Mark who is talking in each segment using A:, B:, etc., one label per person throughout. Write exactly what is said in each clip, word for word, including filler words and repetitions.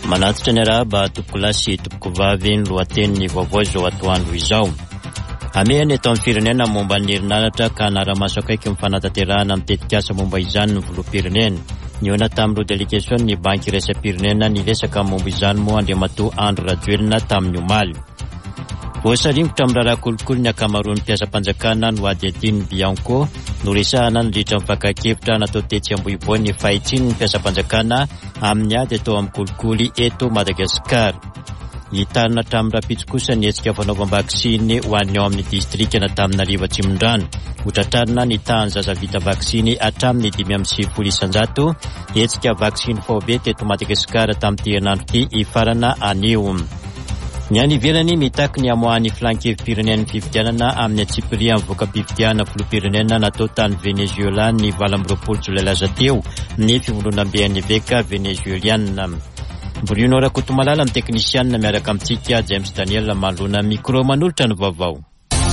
A: Manatitra ny araba topoko lasy topoko vavy ny lohateny vaovao izao atoandro izao. Amiany eto amin'ny firenena momba ny herinaratra ka anara-maso akaiky mifanataterahana mitetikasa momba izany ny volom-pirenena. Niona tamin'ireo delegation ny banky iraisam-pirenena niresaka momba izany moa Andriamatoa Andry Rajoelina tamin'ny omaly. Voasaringotra amin'ny raharaha kolokolo ny akamaroan'ny mpiasam-panjakana no adiadin'ny Bianco no resahana nandritra mifankakevitra natao tetsy Ambohibohy ny fahitsiny ny mpiasam-panjakana amin'ny ady atao amin'ny kolikoly eto Madagasikara. Hitarina hatramin'ny rapitso kosa ny hetsika fanaovam-vaksiny ho an'ny ao amin'ny distrika n'Antananarivo Atsimondrano. Hotratrarina ny tahan'ny zaza vita vaksiny hatramin'ny dimy amby sivifolo isan-jato hetsika vaksiny faobe teto Madagasikara tamin'ity herinandro ity hifarana anio. Ny any ivelany mitaky ny amoahany flankevi-pirenen'ny fifidianana amin'ny Tsipria mivoaka mpifidiana filoham-pirenena natao tany Venezuela ny valo amby roapolo jolay laza teo ny fivondronam-behan'ny veka venezueliana. Bruno Rakotomalala amin'ny teknisianina miaraka amintsika James Daniel Malona micro manolotra ny vaovao.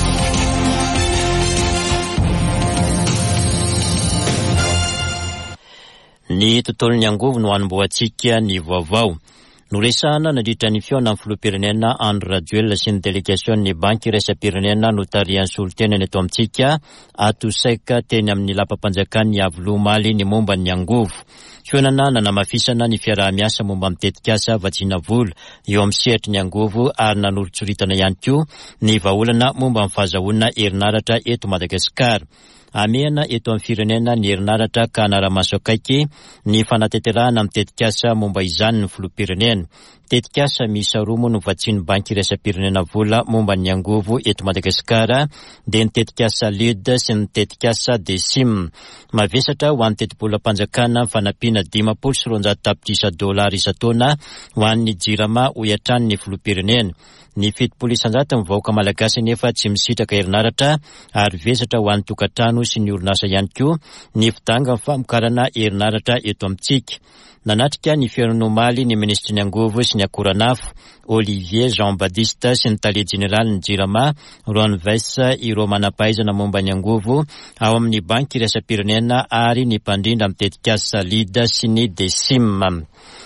A: Ny tontolon'ny angovo no hanomboantsika ny vaovao. No resahana nandritra ny fiona amin'ny filoham-pirenena Andry Rajoelina sy ny delegation ny banky iraisam-pirenena no tarihan'ny solon-tenany eto amintsika atosaika teny amin'ny lapam-panjakana ny avy lomaly ny momba ny angovo. Fionana nanamafisana ny fiaraha-miasa momba mitetikasa vatsina vola eo amin'ny sehatry ny angovo ary nanolotsoritana ihany koa ny vahaolana momba amin'ny fahazahoana herinaratra eto Madagasikara. Amiana eto amin'ny firenena ny herinaratra ka anara-maso akaiky ny fanateterahana mitetikasa momba izany ny filoham-pirenena. Tetikasa miisa roa moa no vatsiny banky iraisam-pirenena vola momba ny angovo eto Madagasikara dia ny tetikasa L U D sy ny tetikasa Desim. Mavesatra ho an'ny tetibolam-panjakana fanampiana dimapolo sy roanjato tapitrisa dolary isa-taona ho an'ny jirama ho iatran'ny filoham-pirenena. Ny fitopolo isan-jato mivahoaka malagasy nefa tsy misitraka herinaratra ary vesatra ho an'ny tokantrano sy ny orinasa ihany koa ny fidanga amin'ny famokarana herinaratra eto amintsika. Nanatrika ny fiainomaly ny ministry ny angovo sy ny akoranafo Olivier Jean-Baptiste sy ny tale jeneraly ny jirama Ron Vessa ireo manampahaizana momba ny angovo ao amin'ny banky iraisam-pirenena ary ny mpandrindra mitetikasa L U D sy ny Desim.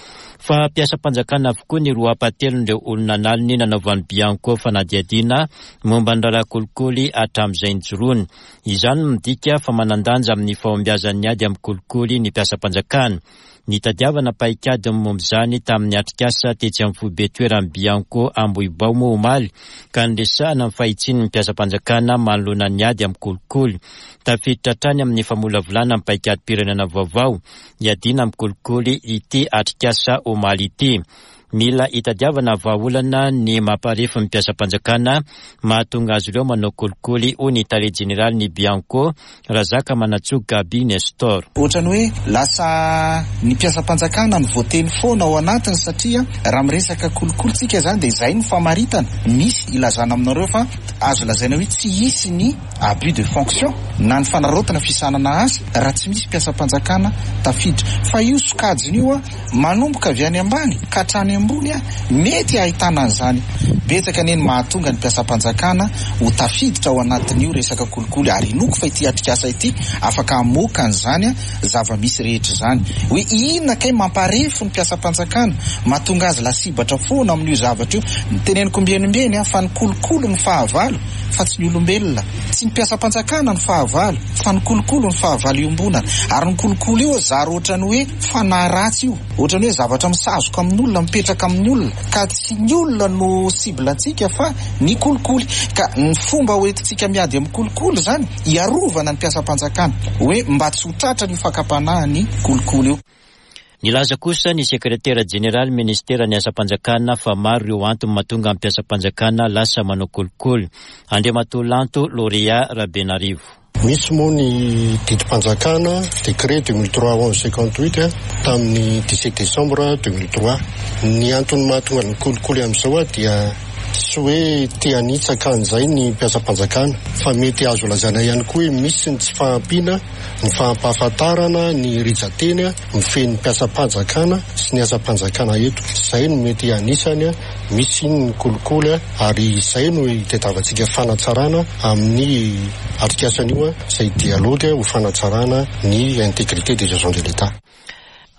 A: Fa mpiasam-panjakana avokoa ny roa apatelon'ireo olona naliny nanaovan'ny Bianco fanadiadiana momba ny raharaha kolikoly hatramin'izay njoroany. Izany midika fa manandanja amin'ny fahombiazan'ny ady amin'ny kolikoly ny mpiasam-panjakana. Ny tadiavana paikady momba izany tamin'ny atrikasa tetsy amin'ny foibe toeran'ny Bianco Ambohibohy moa omaly ka niresahana amin'ny fahitsiny ny mpiasam-panjakana manoloana ny ady amin'ny kolikoly. Tafiditra hatrany amin'ny famolavolana amin'ny paikady pirenena vaovao iadiana amin'ny kolikoly ity atrikasa omaly ity. Mila itadiavana vahaolana ny mamparefa ny mpiasam-panjakana mahatonga azy ireo manao kolikoly ho ny tale jeneraly ny Bianco Razaka Manatsoa Gabi Nestor.
B: Ohatrany hoe lasa ny mpiasam-panjakana ny voateny foana ao anatiny satria raha miresaka kolikolytsika zany dia izay ny famaritana. Misy ilazana aminareo fa azo lazaina hoe tsy hisy ny abus de fonction na ny fanarotana fisanana azy raha tsy misy mpiasam-panjakana tafiditra. Fa io sokajiny io a manomboka avy any ambany ka hatrany ambony a mety ahitana an'izany. Betsaka neny mahatonga ny mpiasam-panjakana ho tafiditra ao anatin'io resaka kolikoly ary inoko fa ity atrikasa ity afaka hamoaka an'izany a zava-misy rehetra zany. Hoe inona kay mamparefo ny mpiasam-panjakana mahatonga azy lasibatra foana amin'io zavatra io. Ny teneniko mbenimbeny a fa ny kolikoly ny fahavalo fa tsy ny olombelona. Tsy ny mpiasam-panjakana ny fahavalo fa ny kolikoly ny fahavalo iombonana. Ary ny kolikoly io zary ohatrany hoe fanahy ratsy io. Ohatrany hoe zavatra misazoka amin'olona mipetraka amin'ny olona ka tsy ny olona no siblantsika fa ny kolikoly. Ka ny fomba hoentintsika miady amin'ny kolikoly zany iarovana ny mpiasam-panjakana hoe mba tsy ho tratra ny fakapanahy ny kolikoly io.
A: Nilaza kosa ny sekretera jeneraly ministera ny asa-panjakana fa maro ireo antony mahatonga amin'ny mpiasam-panjakana lasa manao kolikoly. Andriamatoa Lanto Lauréat Rabenarivo.
C: Misy moa ny didim-panjakana décret deux mille trois onze cinquante-huit tamin'ny dix-sept décembre deux mille trois. Ny antony mahatonga ny kolikoly amin'izao a dia tsy hoe te hanitsaka an'izay ny mpiasam-panjakana fa mety azo lazana ihany koa hoe misy ny tsy fahampiana, ny fahampahafantarana, ny rijateny ny fen'ny mpiasam-panjakana sy ny asam-panjakana eto. Izay no mety anisany misy ny kolikoly ary izay no itadiavantsika fanatsarana amin'ny atrikasan'io izay dialogue ho fanatsarana ny intégrité des agents de l'État.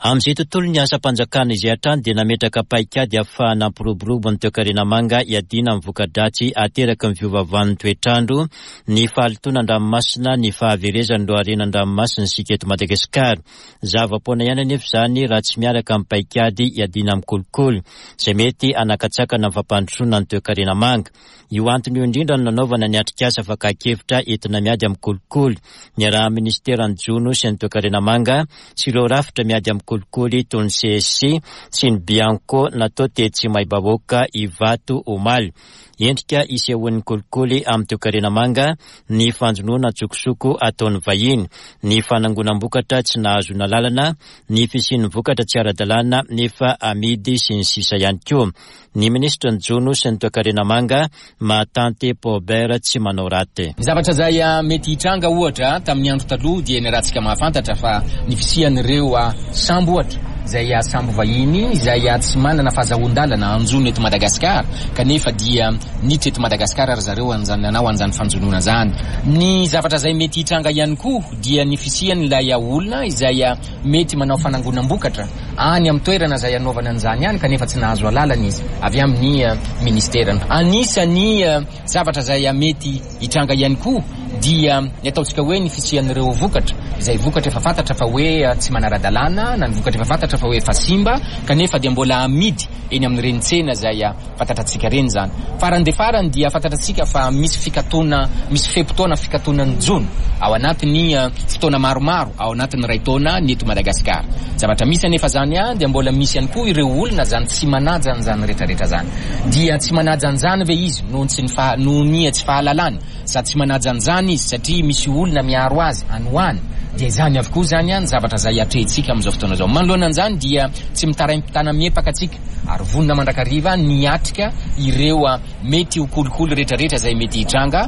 A: Amin'izay tontolo ny asam-panjakana izay hatrany dia nametraka paikady ahafahana ampiroborobo ny toekarena manga iadina amin'ny voka-dratsy ateraka ny fiovavan'ny toetrandro ny fahalitona an-dranomasina ny fahaverezan'ny loharena an-dranomasina sika eto Madagasikara. Zava-poana ihany anefa izany raha tsy miaraka amin'ny paikady iadina amin'ny kolikoly izay mety hanakatsakana amin'ny fampandrosoana ny toekarena manga. Io antony io indrindra no nanaovana ny atrikasa fakakevitra entina miady amin'ny kolikoly. Ny raha ministeran'ny Jono sy ny toekarena manga sy ireo rafitra miady amin'ny kolikoly toy ny C S C sy ny Bianco natao tetsy Maibaboka Ivato Omaly. Endrika isehoan'ny kolikoly amin'ny toekarena manga ny fanjonoana tsokosoko ataon'ny vahiny, ny fanangonam-bokatra tsy nahazona lalana, ny fisian'ny vokatra tsy ara-dalàna nefa amidy sy ny sisa ihany koa. Ny ministra ny Jono sy ny toekarena manga Matante Pobert tsy manao raty.
D: Zavatra zay mety hitranga ohatra tamin'ny andro taloha dia ny ratsika mahafantatra fa ny fisian'ireo sambo ohatra zay sambo vahiny izay tsy manana fahazahoan-dalana anjono eto Madagasikara kanefa dia niditra eto Madagasikara ary zareo anjananao anjany fanjonoana zany. Ny zavatra zay mety hitranga ihany koa dia ny fisian'ilay olona izay mety manao fanangonam-bokatra any amin'ny toerana izay anaovana an'izany ihany kanefa tsy nahazo alalana izy avy amin'ny ministerany. Anisan'ny zavatra zay mety hitranga ihany koa dia ny ataontsika hoe ny fisian'ireo vokatra izay vokatra efa fantatra fa hoe tsy manara-dalàna na ny vokatra efa fantatra fa hoe fa simba kanefa dia mbola amidy eny amin'ny reny tsena izay fantatratsika reny zany. Farany dia farany dia fantatratsika fa misy fikatoana misy fe-potoana fikatoanan'ny Jono ao anatin'ny fotoana maromaro ao anatin'ny ray taona ny eto Madagasikara. Zavatra misy anefa zany a dia mbola misy ihany koa ireo olona zany tsy manaja an'izany rehetrarehetra zany. Dia tsy manaja an'izany ve izy noho tsy fa noho ny tsy fahalalany sady tsy manaja an'izany izy satria misy olona miaro azy anoany. Dia izany avokoa zany any zavatra zay atrehintsika amin'izao fotoana izao. Manoloana an'izany dia tsy mitaraim-pitana miepaka atsika ary vonona mandrakariva niatrika ireo mety ho kolikoly rehetrarehetra zay mety hitranga.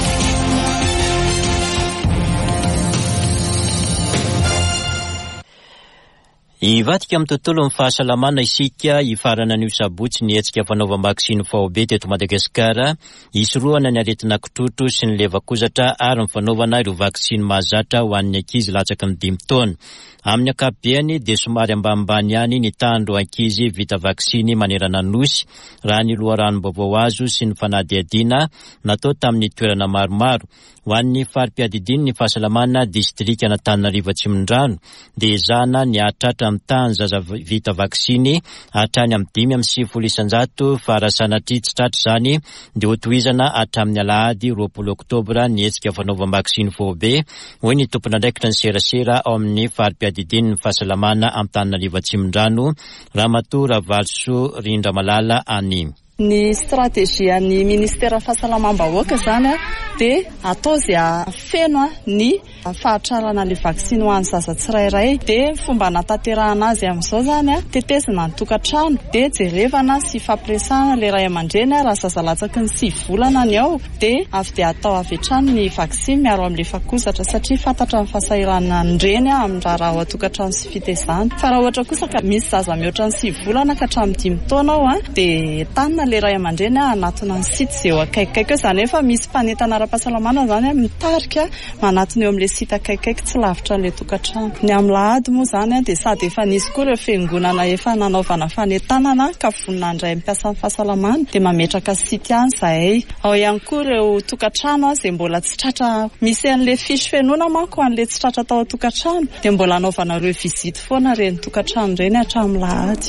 A: Ivadika amin'ny tontolo ny fahasalamana isika hifarana an'io sabotsy ny hetsika fanaovam-bakisiny fahobe teto Madagasikara hisorohana ny aretina kitrotro sy ny levakozatra ary ny fanaovana ireo vakisiny mahazatra ho an'ny ankizy latsaky ny dimy taona. Amin'ny ankapobeny dia somary ambanimbany ihany ny tandro ankizy vita vakisiny manerana nosy raha ny loharanom-baovao azo sy ny fanadihadiana natao tamin'ny toerana maromaro. Ho an'ny fari-piadidiny ny fahasalamana distrika Antananarivo Atsimondrano dia izana ny atratra amin'ny tany zaza vita vakisiny hatrany amin'ny dimy amin'ny sivifolo isanjato fa raha sanatria tsy tratra zany dia hotohizana hatramin'ny alahady roapolo oktobra ny hetsika fanaovam-bakisiny fahobe hoy ny tompon'andraikitra ny serasera ao amin'ny fari-piadidiny ny fahasalamana Antananarivo Atsimondrano Ramatoa Ravalso Rindramalala any.
E: Ny strategian'ny ministera fahasalamam-bahoaka zany dia atao izay feno ny fahatrarana le vaksiny ho an'ny zaza tsirairay. Dia fomba natanterahana azy amin'izao zany tetezina ny tokantrano dia jerevana sy fampiresahana le ray aman-dreny raha zaza latsaky ny sivy volana ny ao dia avy dia atao avy hatrany ny vaksiny miaro amin'ny lefakozatra satria fantatra ny fahasahiranana ny reny amin'ny raha ao an-tokantrano sy fitezana. Fa raha ohatra kosa ka misy zaza mihoatra ny sivy volana ka hatramin'ny dimy taona ao dia tanina le ray aman-dreny anatona ny site izay eo akaikikaiky eo zany efa misy mpanentana ara-pahasalamana zany mitarika manatona eo amin'ilay site akaikikaiky tsy lavitra an'ilay tokantrano. Ny amin'ny lahady moa zany dia sady efa nisy koa ireo fiangonana efa nanaovana fanentanana ka vonina andray mpiasa amin'ny fahasalamana dia mametraka site ihany zahay. Ao ihany koa ireo tokantrano izay mbola tsy tratra misy an'ilay fiche fihainoana manko an'ilay tsy tratra tao an-tokantrano dia mbola anaovana ireo vizity foana ireny tokantrano ireny hatramin'ny lahady.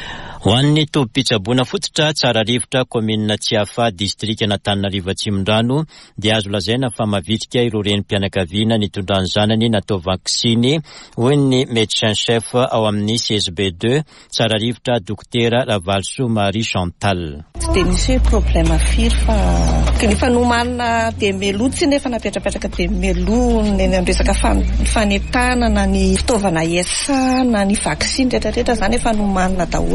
A: Ho an'ny tompom-pitsaboana fototra tsara rivotra kominina Tsiafa distrika Antananarivo Atsimondrano dia azo lazaina fa mavitrika ireo renim-pianakaviana nitondran'ny zanany natao vakisiny hoy ny médecin chef ao amin'ny C S B deux tsara rivotra dokotera Ravalso Marie Chantal.
F: Tsy dia misy problema firy fa nefa nomanina dia meloa tsy nefa napetrapetraka dia meloa ny amin'ny resaka fanentanana ny fitaovana iasana ny vakisiny rehetrarehetra zany efa nomanina daholo dia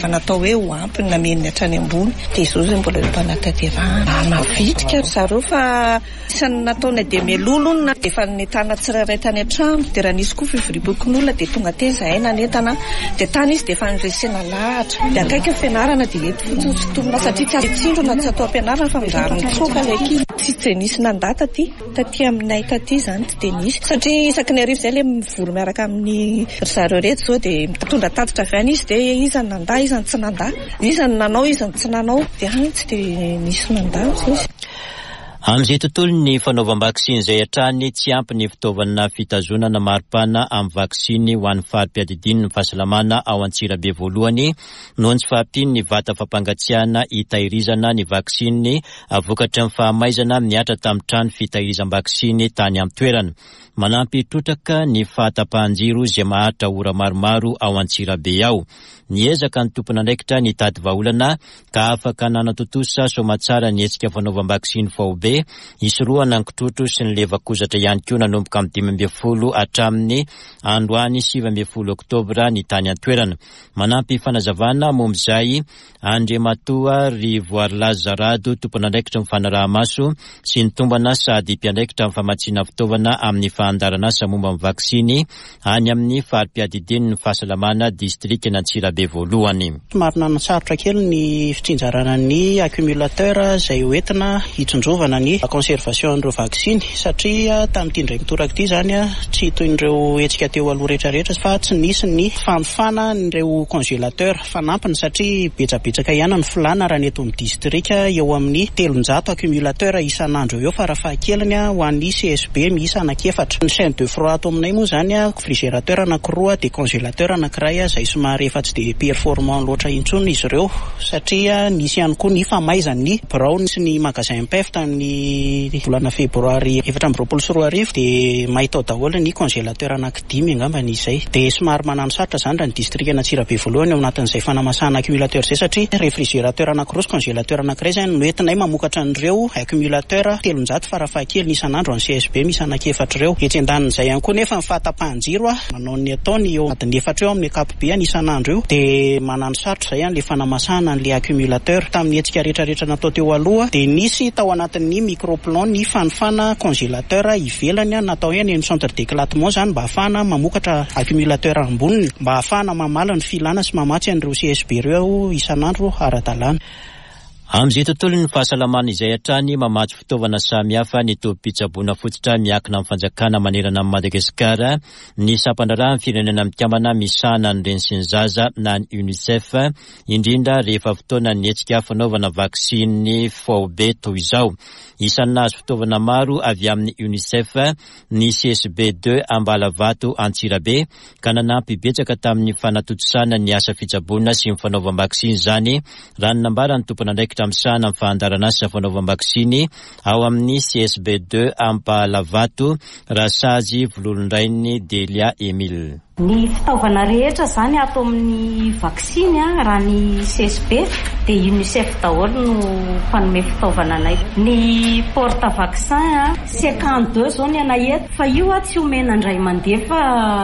F: efa natao hoe ho ampy nameniny hatrany ambony dia izao zay mbola eo mpanatanterahana mavitrika zareo fa isany nataony dia melolona dia efa netana tsirairay tany an-trano dia raha nisy koa fivoribokin'olona dia tonga te zahay nanentana dia tany izy dia efa niresena lahatra dia akaiky ny fianarana dia eto fotsiny sotomina satria tsy atsindro na tsy atao ampianarana fa midraro mitsoka ilay ankizy tsy tsy nisy nandata ty taty aminay taty zany tsy dia nisy satria isaky ny arivo izay ilay mivory miaraka amin'ny zareo rehetra zao dia mitondra tatitra avy any izy dia izany nanda izany tsy nanda izany nanao izany tsy nanao dia any tsy dia nisy nanda izy.
A: Amin'izay tontolo ny fanaovam-baksiny izay hatrany tsy ampy ny fitaovana fitazonana maripana amin'ny vaksiny ho an'ny fahampiadidiny ny fahasalamana ao Antsirabe voalohany noho ny tsy fahampiany ny vata fampangatsiahana hitahirizana ny vaksiny avokatra amin'ny fahamaizana miatra tamin'ny trano fitahirizam-baksiny tany amin'ny toerana. Manampy trotraka ny fahatapahan-jiro izay maharitra ora maromaro ao Antsirabe ao. Niezaka ny tompon'andraikitra ny tady vahaolana ka afaka nanatotosa somatsara ny hetsika fanaovam-baksiny faobe isorohana ny kitrotro sy ny levakozatra ihany koa nanomboka amin'ny dimy ambin'ny folo hatramin'ny androany sivy ambin'ny folo oktobra ny tany an-toerana. Manampy fanazavana mombizay Andriamatoa Rivoary Lazarado tompon'andraikitra ny fanaraha-maso sy ny tombana sady mpiandraikitra amin'ny famatsiana fitaovana amin'ny fahandarana asa momba amin'ny vaksiny any amin'ny fahampiadidiny ny fahasalamana distrikta Antsirabe voalohany.
G: Marina nasarotra kely ny fitsinjarana ny accumulateur izay hoentina hitsinjovana ny conservation an'ireo vaksiny satria tamin'ity ndraiky toraka ity zany tsy toin'ireo hetsika teo aloha rehetrarehetra fa tsy nisy ny fanofana n'ireo congélateur fanampiny satria betsabetsaka ihany ny filana raha ny eto amin'ny distrika eo amin'ny telonjato accumulateur isan'andro eo fa raha fahakeliny ho an'ny C S B miisa anankiefatra. Ny chaîne de froid ato aminay moa zany frigérateur anankiroa dia congélateur anankiray izay somary efa tsy dia performant loatra intsony izy ireo satria nisy ihany koa ny famaizan'ny brown sy ny magasin P F tamin'ny volana febroary efatra amby roapolo sy roa arivo dia mahitao daholo ny congélateur anankidimy angambany izay dia somary manano sarotra zany raha ny distrika Antsirabe voalohany ao anatin'izay fanamasahana accumulateur izay satria réfrigérateur anankiroa sy congélateur anankiray zany no entinay mamokatra an'ireo accumulateur telonjato farafahakeliny isan'andro amin'ny C S B misy anankiefatra ireo etsy andanin'izay ihany koa nefa ny fahatapahan-jiro manao ny ataony eo anatin'ny efatra eo amin'ny ankapobeny isan'andro io dia manano sarotra izay an'ilay fanamasahana an'ilay accumulateur tamin'ny hetsika rehetrarehetra natao teo aloha dia nisy tao anatin'ny microplan ny fanofana congélateur ivelany natao ihany ny centre d'éclatement zany mba ahafahana mamokatra accumulateur amboniny mba ahafahana mamala ny filana sy mamatsy an'ireo C S B ireo isan'andro ara-dalàna.
A: Amin'izay tontolo ny fahasalamana izay hatrany mamatsy fitaovana samihafa ny tobi-pitsaboana fototra miankina amin'ny fanjakana manerana amin'ny Madagasikara ny sampandraraha amin'ny firenena mikambana misahana ny reny sy ny zaza na ny UNICEF indrindra rehefa fotoana ny hetsika fanaovana vaksiny faobe toy izao. Isan'ny nahazo fitaovana maro avy amin'ny UNICEF ny C S B deux Ambalavato Antsirabe ka nanampy betsaka tamin'ny fanatotosana ny asa fitsaboana sy ny fanaovam-baksiny zany raha ny nambara ny tompon'andraikitra misahana amin'ny fahandarana sy fanaovam-baksiny ao amin'ny C S B deux Ambalavato Rasazy Vololondrainy Delia Emile.
H: Ny fitaovana rehetra zany ato amin'ny vaksiny raha ny C S B dia UNICEF daholo no mpanome fitaovana anay. Ny porte vaccin cinquante deux zao ny anay eto fa io tsy omena indray mandeha fa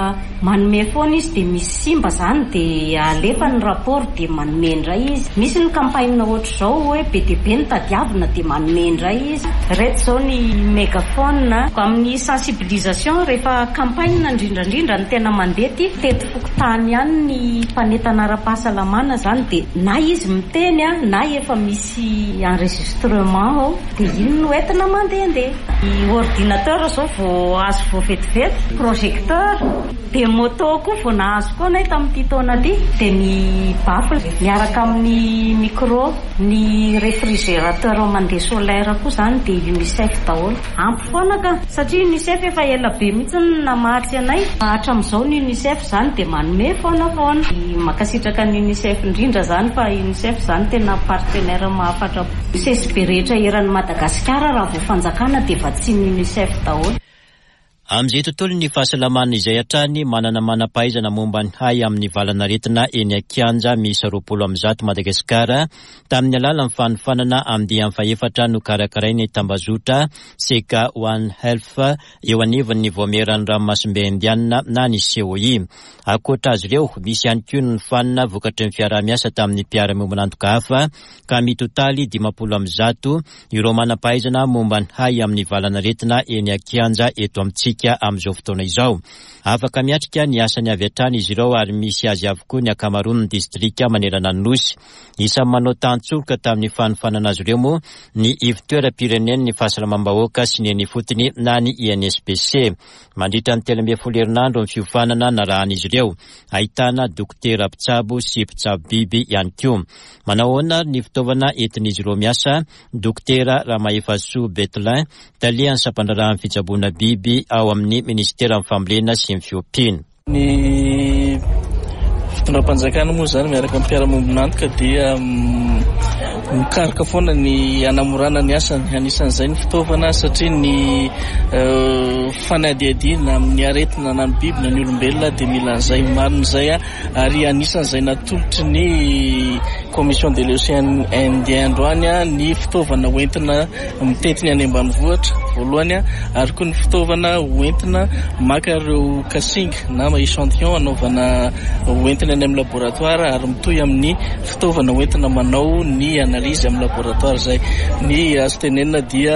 H: manome foana izy dia misy simba zany dia alefa ny rapport dia manome indray izy. Misy ny campagne ohatra zao hoe be dia be ny tadiavina dia manome indray izy. Reto zao ny mégaphone amin'ny sensibilisation rehefa campagne indrindrandrindra ny tena mandeha tety fokotany ihany ny mpanetana ara-pahasalamana zany dia na izy miteny na efa misy enregistrement ao dia iny no entina mandehandeha. Ny ordinateur zao vao azo vao vetivety, projecteur dia moto koa vao nahazo koa nay tamin'ity taona ity dia ny baffle miaraka amin'ny micro, ny réfrigérateur mandeha solaire koa zany dia UNICEF daholo. Ampy foana ka satria UNICEF efa ela be mihitsy namatsy anay hatramin'izao ny UNICEF zany dia manome foana foana. Makasitraka ny UNICEF indrindra zany fa UNICEF zany tena partenaire mahafatra C S B rehetra eran'ny Madagasikara raha vao fanjakana dia vatsiny UNICEF daholo.
A: Amin'izay tontolo ny fahasalamana izay hatrany manana manam-pahaizana momba ny hay amin'ny valanaretina eny Kianja misy roapolo amby zato Madagasikara tamin'ny alalan'ny fanofanana amin'ny faefatra no karakarainy tambazotra Seka One Health eo anivon'ny voameran'ny ranomasimbe indiana na ny C O I. Akoatra azy ireo misy ihany koa ny fanina vokatry ny fiara-miasa tamin'ny mpiara-miombona antoka hafa ka mitotaly dimapolo amby zato ireo manam-pahaizana momba ny hay amin'ny valanaretina eny Kianja eto amintsika amin'izao fotoana izao. Afaka miatrika ny asany avy hatrany izy ireo ary misy azy avokoa ny akamaroan'ny distrika manerana ny nosy. Isany manao tantsolika tamin'ny fanofanana azy ireo moa ny ivon-toeram-pirenen'ny fahasalamam-bahoaka sy ny fotony na ny I N S P C. Mandritra ny telo amby folo herinandro ny fiofanana narahan'izy ireo. Ahitana dokotera mpitsabo sy mpitsabo biby ihany koa. Manahoana ny fitaovana entin'izy ireo miasa, dokotera Ramaefaso Betlin talian'ny sampandrarahan'ny fitsaboana biby ao amin'ny ministera amin'ny fambolena sy ny fiompiana.
I: Ny fitondram-panjakana moa zany miaraka amin'ny mpiara-miombona antoka dia mikaroka foana ny anamorana ny asany, anisan'izay ny fitaovana satria ny fanadiadiana amin'ny aretina na ny biby na ny olombelona dia mila an'izay marin'izay ary anisan'izay natolotry ny Commission de l'Océan Indien androany ny fitaovana hoentina mitetiny any ambanivohitra voalohany ary koa ny fitaovana hoentina maka ireo kasinga na échantillon anaovana hoentina any amin'ny laboratoire ary mitohy amin'ny fitaovana hoentina manao ny analyse amin'ny laboratoire zay. Ny azo tenenina dia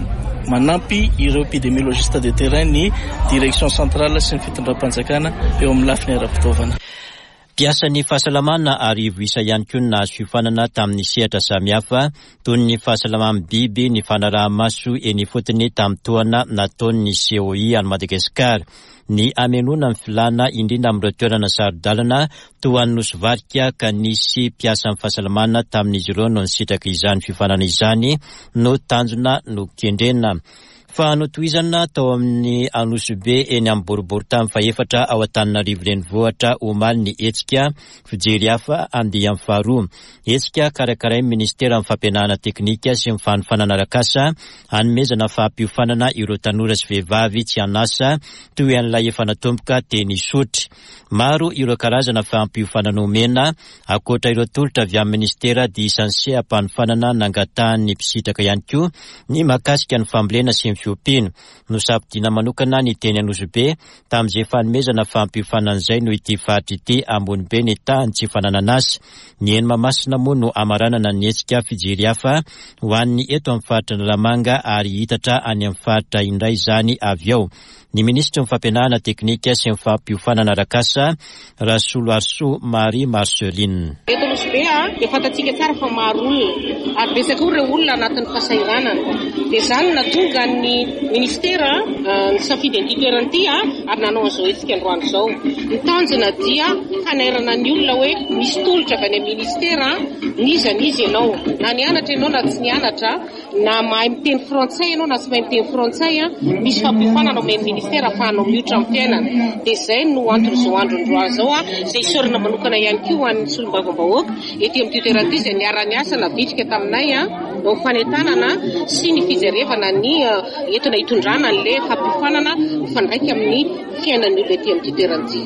I: manampy ireo épidémiologiste de terrain ny direction centrale sy ny fitondram-panjakana eo amin'ny lafiny ara-fitaovana.
A: Piasan'ny fahasalamana ary voisa ihany koa na fiofanana tamin'ny sehatra samihafa toy ny fahasalamana biby, ny fanaraha-maso eny fotony tamin'ny toana nataon'ny C O I any Madagasikara. Ny amenona ny filana indrindra amin'ireo toerana sarodalana toa ny Nosy-Varika ka nisy piasa amin'ny fahasalamana tamin'izy ireo no nisitraka izany fiofanana izany no tanjona no kendrena. Fa notoizana tao amin'ny Anosibe eny amin'ny boribory tamin'ny faefatra ao Antananarivo renivohitra omaly ny hetsika fijery hafa andeha amin'ny faharoa. Hetsika karakarain'ny ministera amin'ny fampianarana teknika sy ny fanofanana arak'asa hanomezana fahampiofanana ireo tanora sy vehivavy tsy hanasa toy an'ilay efa natomboka teny Isotry. Maro ireo karazana fahampiofanana omena akoatra ireo tolotra avy amin'ny ministera dia isan'se ampanofanana nangatahan'ny mpisitraka ihany koa ny makasika ny fambolena sy ny fiompiana. No sampidina manokana ny teny Anosibe tamin'izay fanomezana fahampiofanana izay no ity faritra ity ambony be ny tahany tsy fanananasa. Ny eny Mahamasina moa no amaranana ny hetsika fijery hafa ho an'ny eto amin'ny faritra Nalamanga ary hitatra any amin'ny faritra indray izany avy ao. Ny ministra ny fampianarana teknika sy ny fahampiofanana arak'asa Rasolo Arso Marie Marceline.
J: Eto Anosibe dia fantatsika tsara fa maro olona ary betsaka ireo olona anatin'ny fahasahiranana. Dia izany natonga ny ministera ny safidy an'ity toerana ity ary nanao an'izao hetsika androany izao. Ny tanjona dia fanairana ny olona hoe misy tolotra avy any amin'ny ministera niza nizy ianao na nianatra ianao na tsy nianatra na mahay miteny frantsay ianao na tsy mahay miteny frantsay misy fampiofanana ao amin'ny ministera afahanao miotra amin'ny fiainana. Dia izay no antony izao andro androany izao izay sorina manokana ihany koa ho an'ny solombavam-bahoaka ety amin'ny toerana ity izay niara-ny asa navitrika taminay eo fanentanana sy ny fijerevana ny entina hitondrana an'ilay fampiofanana mifandraika amin'ny fiainan'ny olona ety amin'ny toerana ity.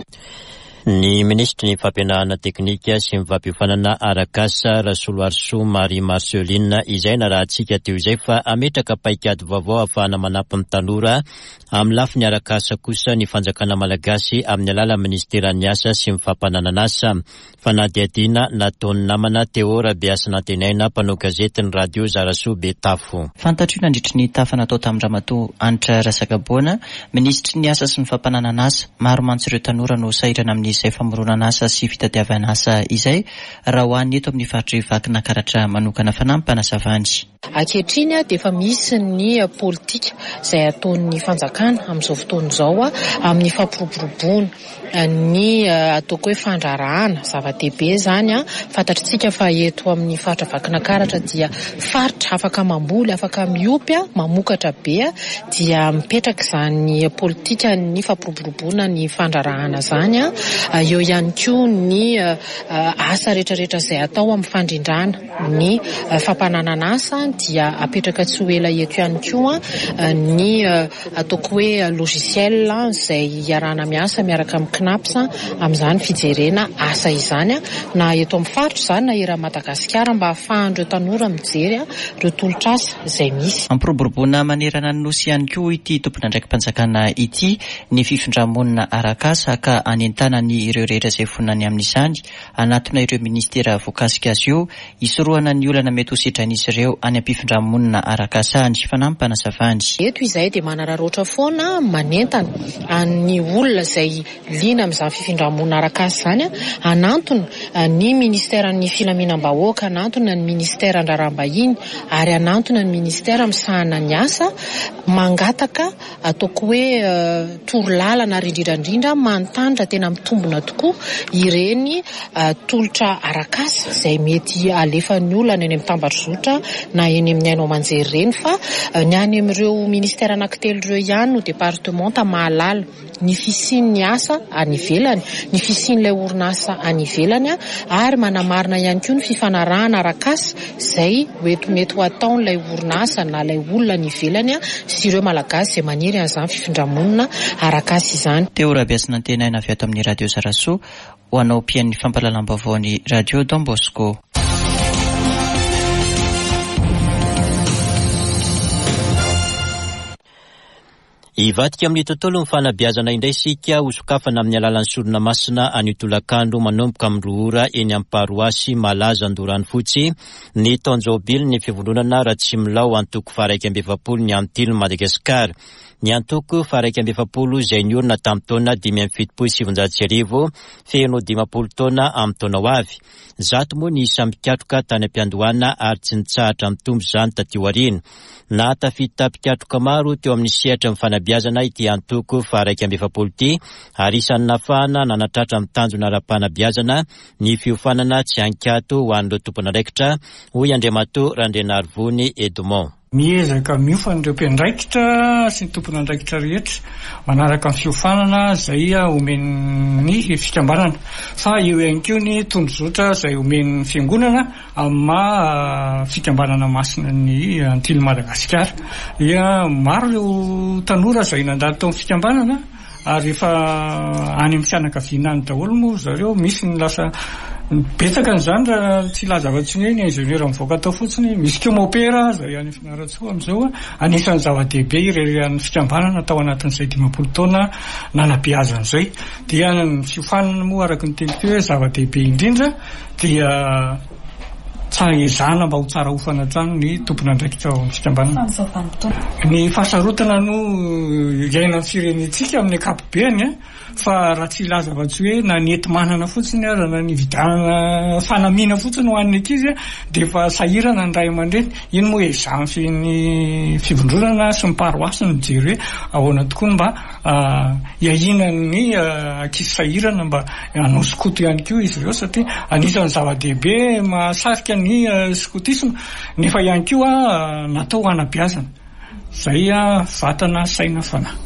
A: Ny ministry ny fampianarana teknika sy ny fampiofanana arak'asa Rasolo Arso Marie Marceline izay na raha antsika teo izay fa ametraka paikady vaovao ahafahana manampy ny tanora amin'ny lafiny arak'asa kosa ny fanjakana malagasy amin'ny alala ministeran'ny asa sy ny fampananana asa. Fanadihadiana nataon'ny namana Teo Rabeasy Nantenaina mpanao gazety ny radio Zarasoa Betafo.
K: Fantatro nandritry ny tafa natao tamin'ny Ramatoa Anitra Rasakaboana, ministry ny asa sy ny fampananana asa, maro mantsy ireo tanora no sahirana amin'ny izay famoronana asa sy fitadiavana asa izay raha hoan'ny eto amin'ny faritry vakina karatra manokana fanampy panasavany.
L: Ankehitriny dia efa misy ny politika izay ataon'ny fanjakana amin'izao fotoana izao amin'ny fampiroboroboana ny ataoko hoe fandrarahana zava-dehibe zany a. Fantatritsika fa eto amin'ny faritra vakina karatra dia faritra afaka mamboly, afaka miopy, mamokatra be dia mipetraka izany politika ny fampiroboroboana ny fandrarahana zany eo ihany koa ny asa rehetrarehetra izay atao amin'ny fandrindrana ny fampananana asa dia apetraka tsy ho ela eto ihany koa ny ataoko hoe logiciel izay iarana miasa miaraka amin'ny knaps amin'izany fijerena asa izany na eto amin'ny faritra izany na era Madagasikara mba ahafahan'ireo tanora mijery ireo tolotr'asa izay misy.
K: Ampiroboroboana manerana ny nosy ihany koa ity tompon'andraiki-panjakana ity ny fifindramonina arak'asa ka anentana ny ireo rehetra izay fonany amin'izany anatona ireo ministera voakasika azy io isorohana ny olana mety ho sitrain'izy ireo any am-pifindramonina arak'asa ny fanampanazavany.
L: Eto izahay dia manararoatra foana manentana ny olona izay liana amin'izany fifindramonina arak'asa izany anantona ny ministera ny filaminam-bahoaka, anantona ny ministera andrarambahiny ary anantona ny ministera misahana ny asa mangataka ataoko hoe torolalana ary indrindrandrindra mantandra tena mitombona tokoa ireny tolotra arak'asa izay mety alefan'ny olana eny amin'ny tambatrozotra na eny amin'ny haino amanjery ireny fa ny any amin'ireo ministera anankitelo ireo ihany no departemanta mahalala ny fisian'ny asa any ivelany, ny fisian'ilay orinasa any ivelany ary manamarina ihany koa ny fifanarahana arak'asa izay mety mety ho ataon'ilay orinasa na ilay olona any ivelany sy ireo malagasy izay maniry an'izany fifindramonina arak'asa izany.
K: Teo rabeasina antenaina avy ato amin'ny radio Zarasoa ho anao mpiain'ny fampahalalam-baovaon'ny radio Don Bosco.
A: Ivadika amin'ny tontolo ny fanabeazana indray sika ho sokafana amin'ny alalan'ny sorona masina any Tolakandro manomboka amin'ny roa ora eny amin'ny paroasy malaza Andorany fotsy ny taonjobily ny fivondronana Ratsimilao antoko faraika amby efapolo ny antilo Madagasikara. Ny antoko faraika amby efapolo izay niorina tamin'ny taona dimy amby fitopolo sy sivinjato sy arivo feno dimapolo taona amin'ny taona ho avy. Zato moa ny isa mikatroka tany am-piandohana ary tsy nitsahatra amin'ny tombo izany taty aoriana. Na tafita mpikatroka maro teo amin'ny sehatra amin'ny fanabeazana ity antoko faraika amby efapolo ity ary isan'ny nafahana nanatratra amin'ny tanjona ara-panabeazana ny fiofanana tsy ankato ho an'ireo tompon'andraikitra hoy Andriamato Randrenarivony Edmond.
M: Miezaka miofana ireo mpiandraikitra sy ny tompon'andraikitra rehetra manaraka ny fiofanana izay omeny fikambanana fa eo ihany koa ny tondrozotra izay omeny fiangonana amin'ny maha fikambanana masina ny antilo Madagasikara. Dia maro ireo tanora izay nandalo tao amin'ny fikambanana ary efa any amin'ny fianakaviana any daholo moa zareo misy ny lasa betaka n'izany raha tsy lazava-tsy hoe ny ingénieur mivoaka tao fotsiny, misy koa mopera izay any Fianarantsoa amin'izao anisan'ny zava-dehibe ireran'ny fikambanana tao anatin'izay dimapolo taona nanabeazana izay. Dia ny fiofanana moa araka ny teniko hoe zava-dehibe indrindra dia tsara ezana mba ho tsara hofana hatrany ny tompon'andraikitra ao amin'ny fikambanana. Ny fahasarotana no iaina amin'ny firenentsika amin'ny ankapobeny fa raha tsy lazava-tsy hoe na ny enti-manana fotsiny ary na ny vidanana fanamiana fotsiny ho an'ny ankizy dia efa sahirana ny ray aman-dreny. Iny moa ezan'ny ny fivondronana sy ny paroasy ny mijery hoe ahoana tokoa mba iahina ny ankizy sahirana mba hanao skoto ihany koa izy ireo satria anisan'ny zava-dehibe mahasarika ny skotisma nefa ihany koa natao hanabeazana. Zay vatana saina fanahy.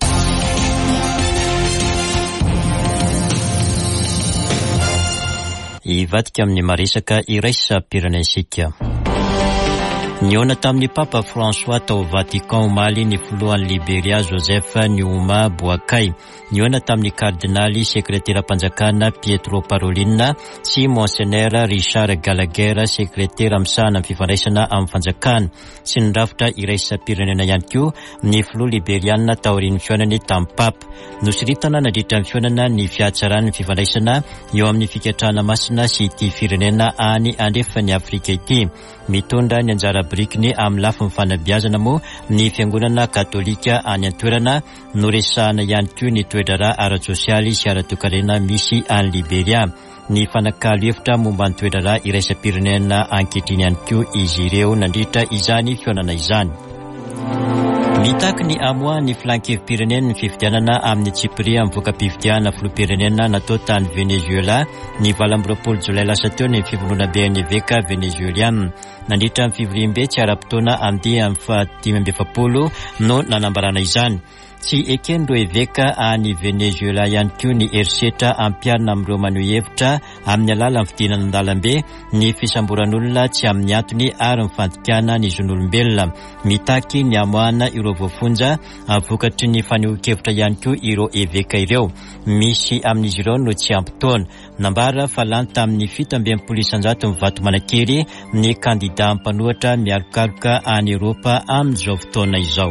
A: Ivadika amin'ny maresaka iraisam-pirenena isika. Niona tamin'ny Papa François tao Vatican omaly ny filohan'ny Liberia Joseph Nyouma Boakai. Niona tamin'ny kardinaly sekretera-panjakana Pietro Parolin sy Monseigneur Richard Gallagher sekretera misahana amin'ny fifandraisana amin'ny fanjakana sy ny rafitra iraisam-pirenena ihany koa ny filoha liberiana taorian'ny fionany tamin'ny Papa. Nosiritana nandritra amin'ny fionana ny fiatsaran'ny fifandraisana eo amin'ny fikatrana masina sy ity firenena any andrefany Afrika ity. Mitondra ny anjara birikiny amin'ny lafiny fanabeazana moa ny fiangonana katolika any an-toerana no resahana ihany koa ny toedrara ara-tsosialy sy ara-toekarena misy any Liberia. Ny fanakalo hevitra momba ny toedrara iraisam-pirenena ankehitriny ihany koa izy ireo nandritra izany fionana izany. Mitaky ny amoa ny filankevi-pirenena ny fifidianana amin'ny Tsipria mivoaka mpifidiana filoham-pirenena natao tany Venezuela ny valo amby roapolo jolay lasa teo ny fivondrona B N V K venezueliana. Nandritra amin'ny fivoriam-be tsy ara-potoana andeha amin'ny fahadimy amby efapolo no nanambarana izany. tsy ekendro eveka any Venezuela ihany koa ny erisetra ampiarina amin'ireo maneho hevitra amin'ny alalan'ny fidinana an-dalambe ny fisamboran'olona tsy amin'ny antony ary mifantikana ny zon'olombelona. Mitaky ny amoahana ireo voafonja vokatry ny fanehoan-kevitra ihany koa ireo eveka ireo. Misy amin'izy ireo no tsy ampitoana. Nambara fa lany tamin'ny fito amby enimpolo isan-jato mivato manakely ny kandida mpanohatra mialokaloka any Eropa amin'izao fotoana izao.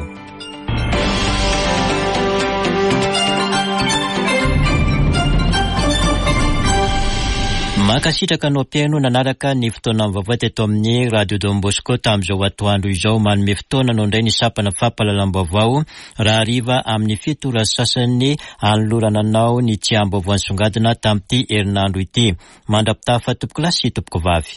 A: Makasitraka no piano nanaraka ny fotoana vaovao teto amin'ny Radio Don Bosco tamin'izao atoandro izao manome fotoana no indray ny sapana fampahalalam-baovao raha ariva amin'ny fito sasany anolorana anao ny tsiam-baovao nisongadina tamin'ity herinandro ity. Mandrapitafa tompoko lahy sy tompoko vavy.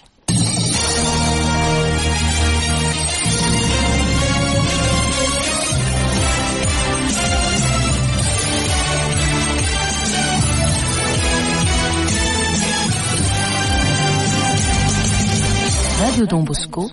N: Radio Don Bosco